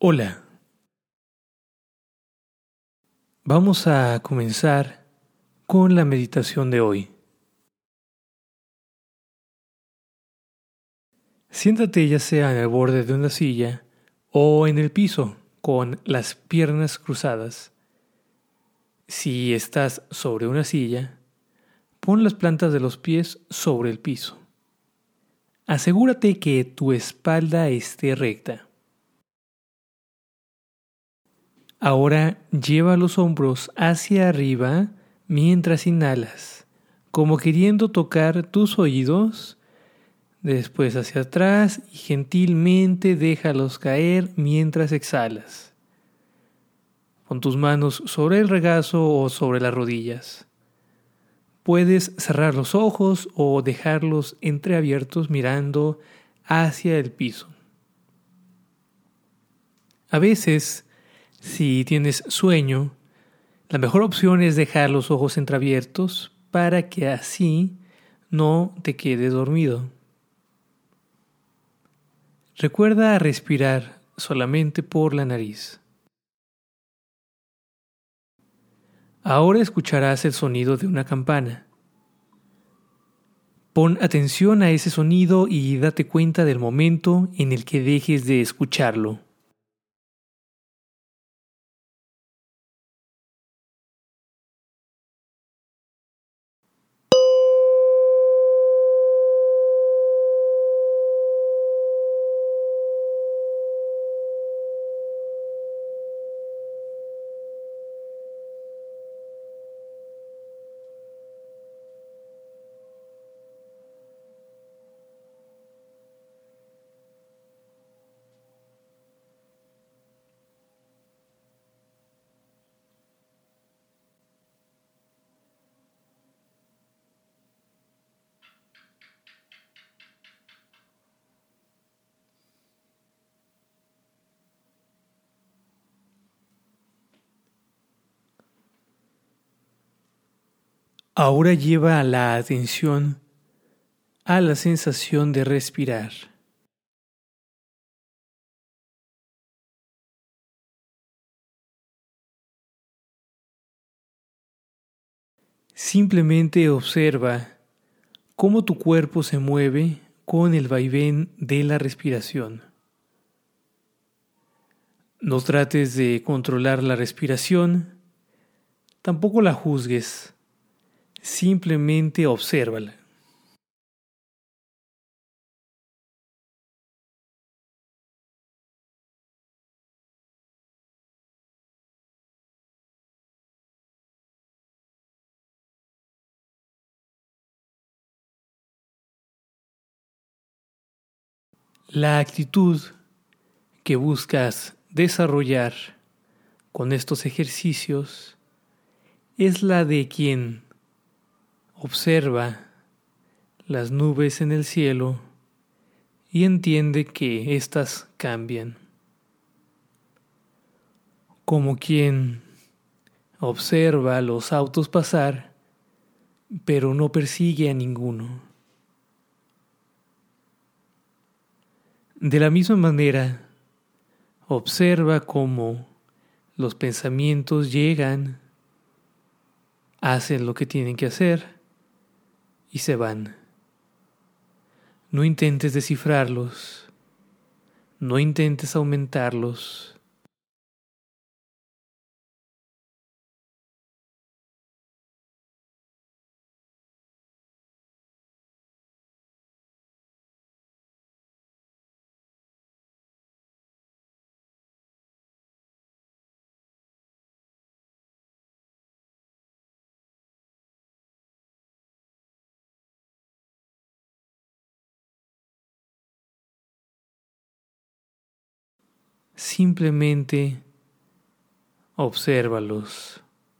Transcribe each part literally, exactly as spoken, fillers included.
Hola, vamos a comenzar con la meditación de hoy. Siéntate ya sea en el borde de una silla o en el piso con las piernas cruzadas. Si estás sobre una silla, pon las plantas de los pies sobre el piso. Asegúrate que tu espalda esté recta. Ahora lleva los hombros hacia arriba mientras inhalas, como queriendo tocar tus oídos. Después hacia atrás y gentilmente déjalos caer mientras exhalas. Pon tus manos sobre el regazo o sobre las rodillas. Puedes cerrar los ojos o dejarlos entreabiertos mirando hacia el piso. A veces, si tienes sueño, la mejor opción es dejar los ojos entreabiertos para que así no te quedes dormido. Recuerda respirar solamente por la nariz. Ahora escucharás el sonido de una campana. Pon atención a ese sonido y date cuenta del momento en el que dejes de escucharlo. Ahora lleva la atención a la sensación de respirar. Simplemente observa cómo tu cuerpo se mueve con el vaivén de la respiración. No trates de controlar la respiración, tampoco la juzgues, simplemente obsérvala. La actitud que buscas desarrollar con estos ejercicios es la de quien observa las nubes en el cielo y entiende que éstas cambian. Como quien observa los autos pasar, pero no persigue a ninguno. De la misma manera, observa cómo los pensamientos llegan, hacen lo que tienen que hacer y se van. No intentes descifrarlos, no intentes aumentarlos. Simplemente obsérvalos.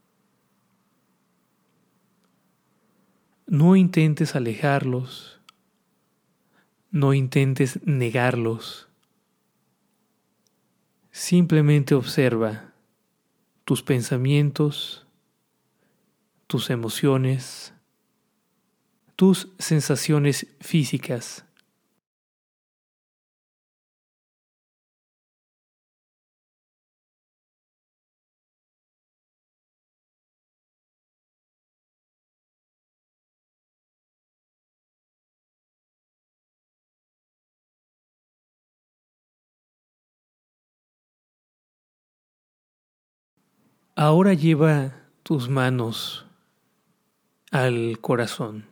No intentes alejarlos, no intentes negarlos. Simplemente observa tus pensamientos, tus emociones, tus sensaciones físicas. Ahora lleva tus manos al corazón.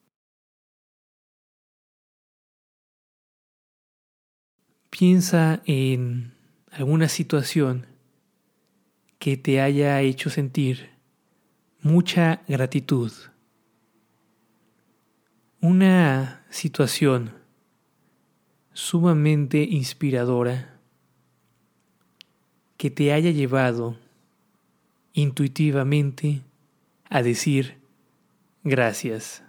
Piensa en alguna situación que te haya hecho sentir mucha gratitud. Una situación sumamente inspiradora que te haya llevado intuitivamente a decir gracias.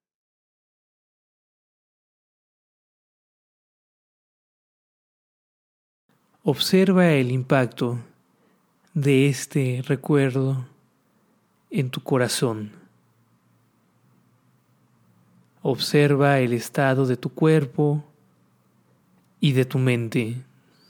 Observa el impacto de este recuerdo en tu corazón. Observa el estado de tu cuerpo y de tu mente.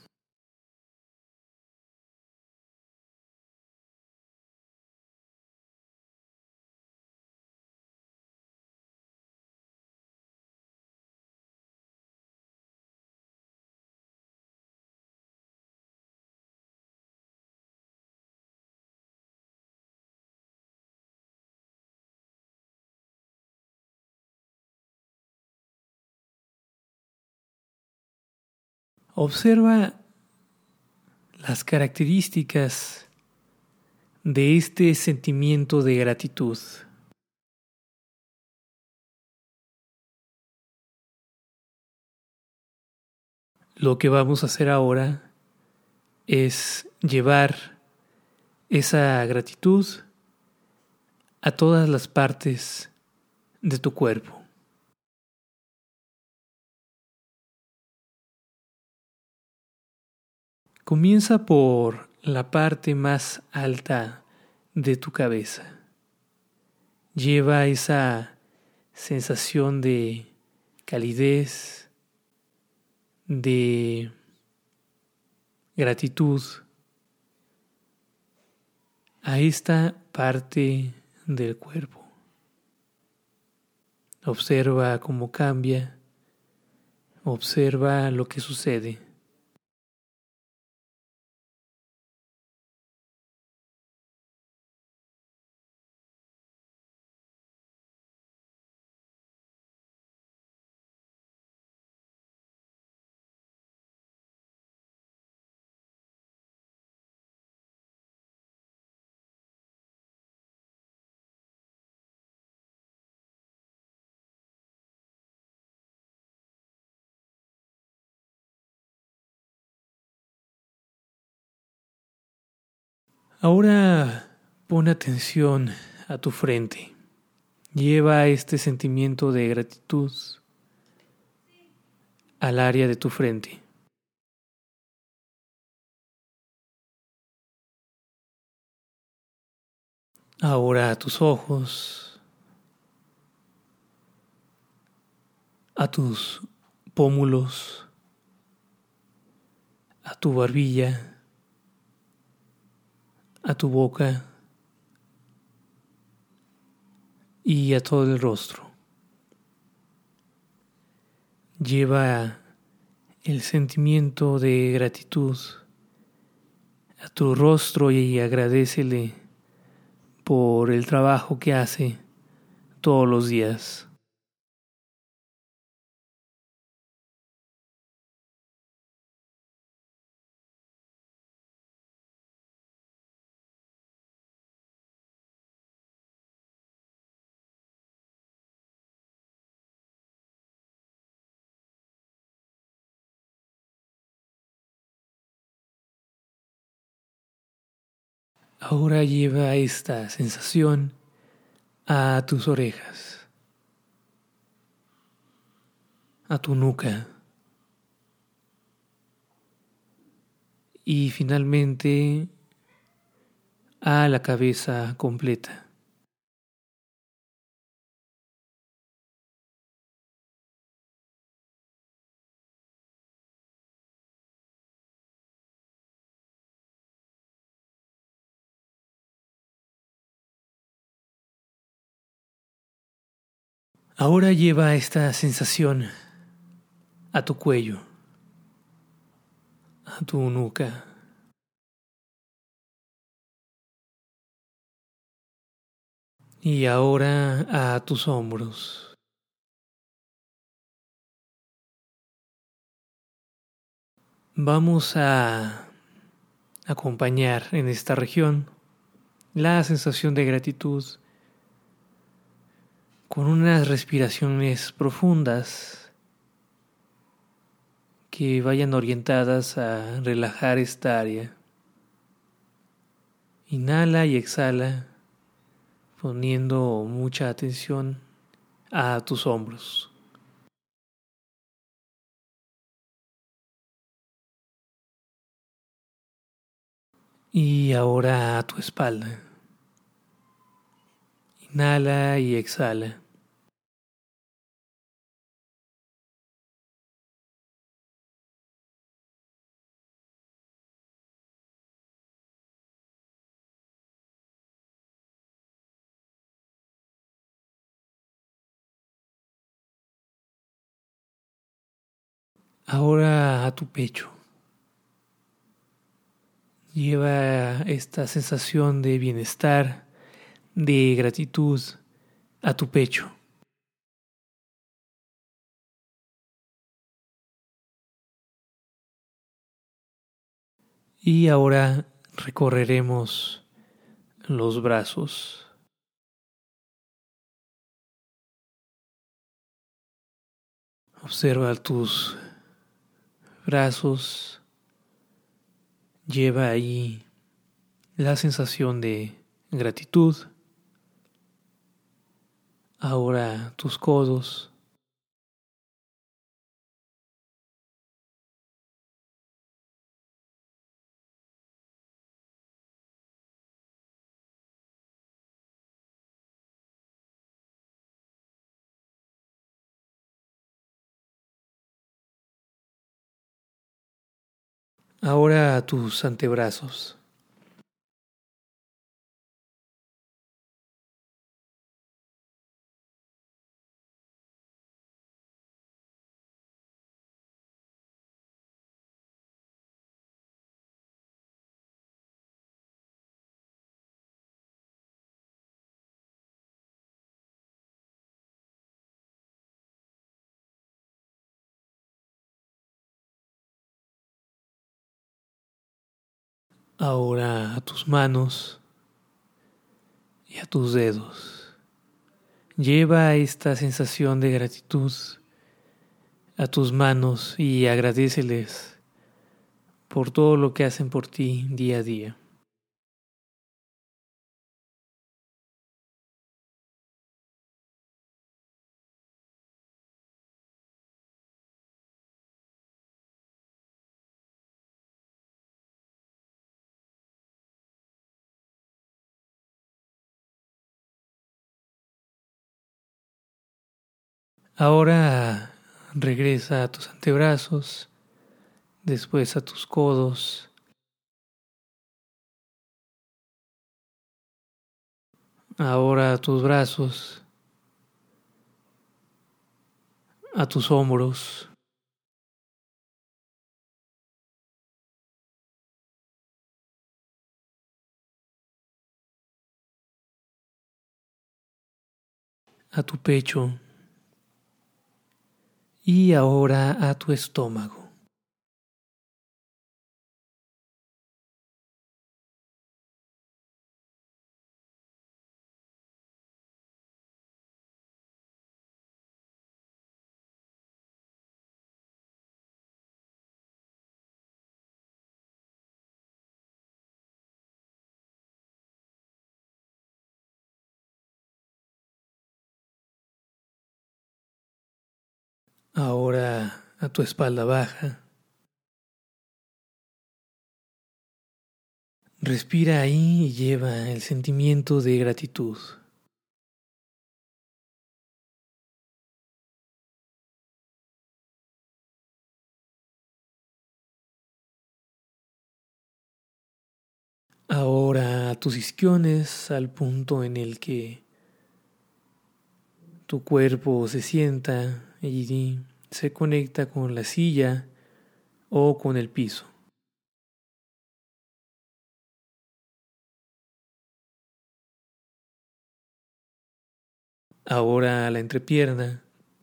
Observa las características de este sentimiento de gratitud. Lo que vamos a hacer ahora es llevar esa gratitud a todas las partes de tu cuerpo. Comienza por la parte más alta de tu cabeza. Lleva esa sensación de calidez, de gratitud a esta parte del cuerpo. Observa cómo cambia, observa lo que sucede. Ahora pon atención a tu frente. Lleva este sentimiento de gratitud al área de tu frente. Ahora a tus ojos, a tus pómulos, a tu barbilla, a tu boca y a todo el rostro. Lleva el sentimiento de gratitud a tu rostro y agradécele por el trabajo que hace todos los días. Ahora lleva esta sensación a tus orejas, a tu nuca y finalmente a la cabeza completa. Ahora lleva esta sensación a tu cuello, a tu nuca, Y ahora a tus hombros. Vamos a acompañar en esta región la sensación de gratitud con unas respiraciones profundas que vayan orientadas a relajar esta área. Inhala y exhala, poniendo mucha atención a tus hombros. Y ahora a tu espalda. Inhala y exhala. Ahora a tu pecho. Lleva esta sensación de bienestar, de gratitud a tu pecho. Y ahora recorreremos los brazos. Observa tus brazos. Lleva ahí la sensación de gratitud. Ahora tus codos. Ahora tus antebrazos. Ahora a tus manos y a tus dedos. Lleva esta sensación de gratitud a tus manos y agradéceles por todo lo que hacen por ti día a día. Ahora regresa a tus antebrazos, después a tus codos, ahora a tus brazos, a tus hombros, a tu pecho y ahora a tu estómago. Ahora a tu espalda baja. Respira ahí y lleva el sentimiento de gratitud. Ahora a tus isquiones, al punto en el que tu cuerpo se sienta y se conecta con la silla o con el piso. Ahora la entrepierna.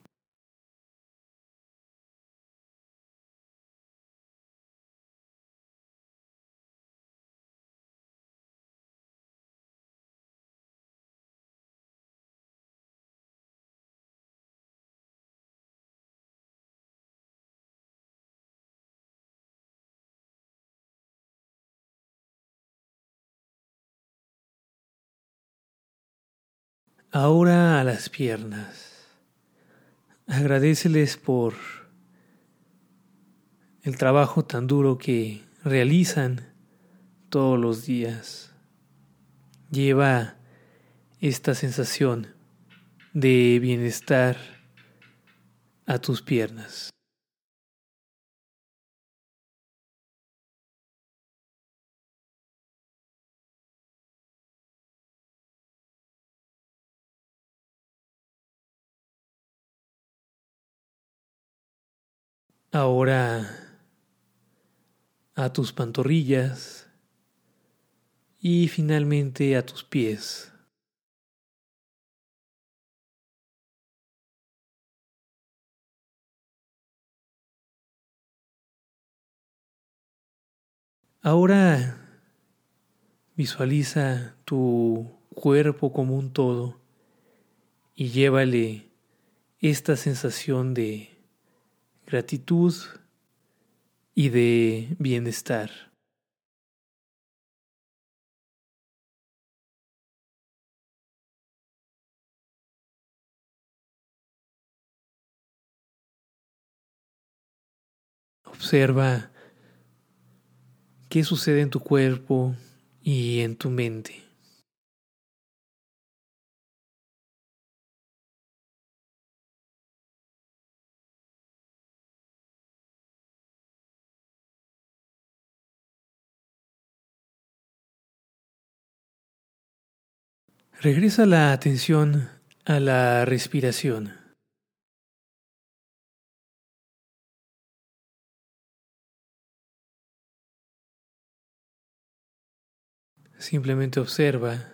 Ahora a las piernas. Agradéceles por el trabajo tan duro que realizan todos los días. Lleva esta sensación de bienestar a tus piernas. Ahora a tus pantorrillas y finalmente a tus pies. Ahora visualiza tu cuerpo como un todo y llévale esta sensación de gratitud y de bienestar. Observa qué sucede en tu cuerpo y en tu mente. Regresa la atención a la respiración. Simplemente observa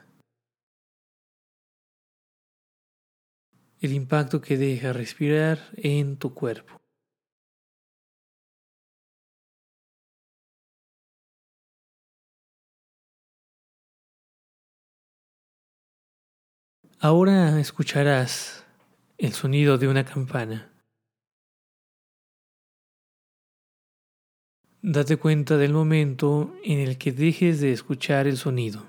el impacto que deja respirar en tu cuerpo. Ahora escucharás el sonido de una campana. Date cuenta del momento en el que dejes de escuchar el sonido.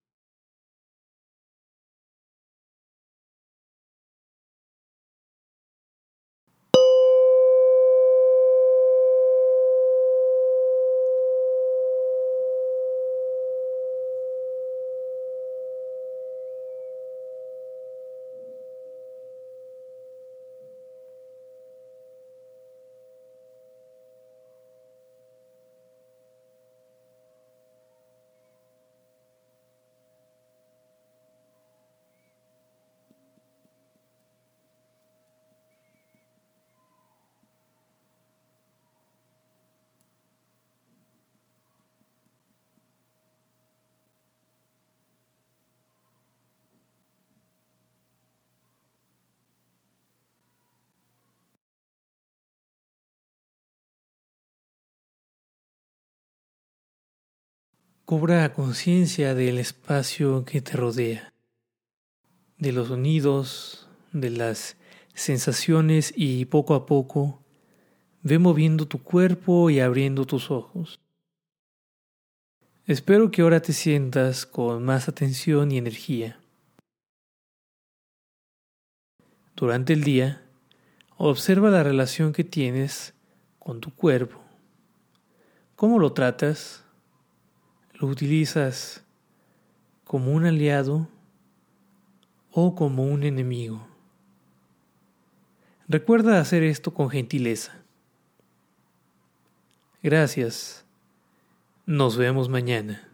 Cobra conciencia del espacio que te rodea, de los sonidos, de las sensaciones y poco a poco ve moviendo tu cuerpo y abriendo tus ojos. Espero que ahora te sientas con más atención y energía. Durante el día, observa la relación que tienes con tu cuerpo. ¿Cómo lo tratas? ¿Lo utilizas como un aliado o como un enemigo? Recuerda hacer esto con gentileza. Gracias. Nos vemos mañana.